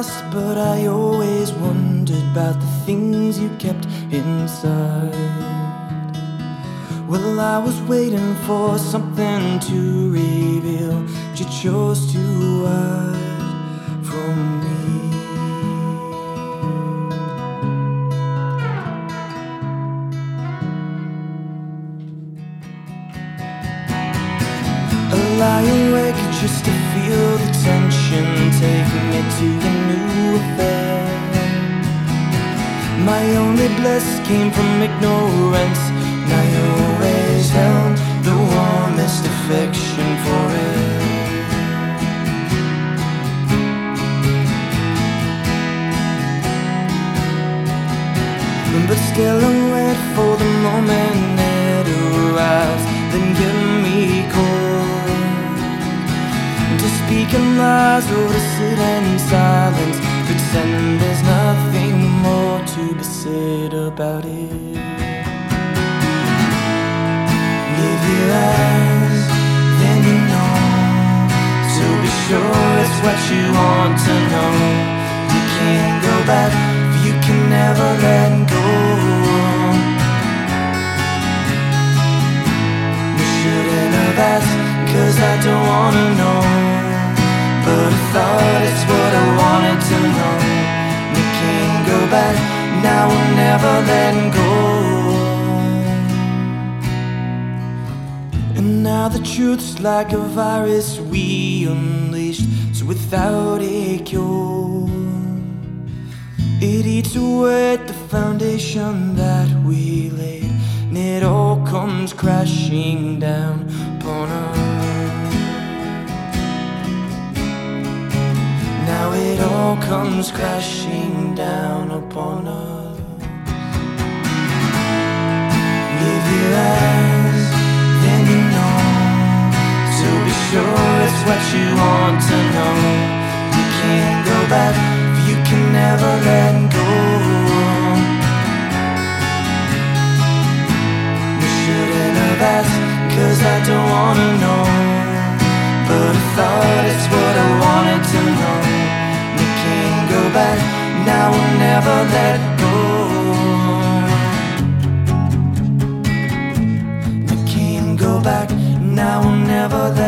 past, but I always wondered about the things you kept inside. Well, I was waiting for something to reveal, but you chose to hide from me. I lie awake just to feel the tension, taking me to a new affair. My only bliss came from ignorance, and I always held the warmest affection for it. But still I wait for the moment it arrives, then give me cold to speak in lies or to sit in silence, pretend there's nothing more to be said about it. If you ask, then you know, so be sure it's what you want to know. You can't go back, you can never let go. You shouldn't have asked, 'cause I don't wanna know, but I thought it's what I wanted to know. You can't go back, now I'll never let go. And now the truth's like a virus we unleashed, so without a cure, it eats away at the foundation that we laid, and it all comes crashing down upon us. Now it all comes crashing down upon us. If you ask, then you know, so be sure it's what you want to know. You can't go back, you can never let go. You shouldn't have asked, 'cause I don't wanna know, but I thought it's what I wanted to know. You can't go back, now I'll never let go. You can't go back, now I'll never let go.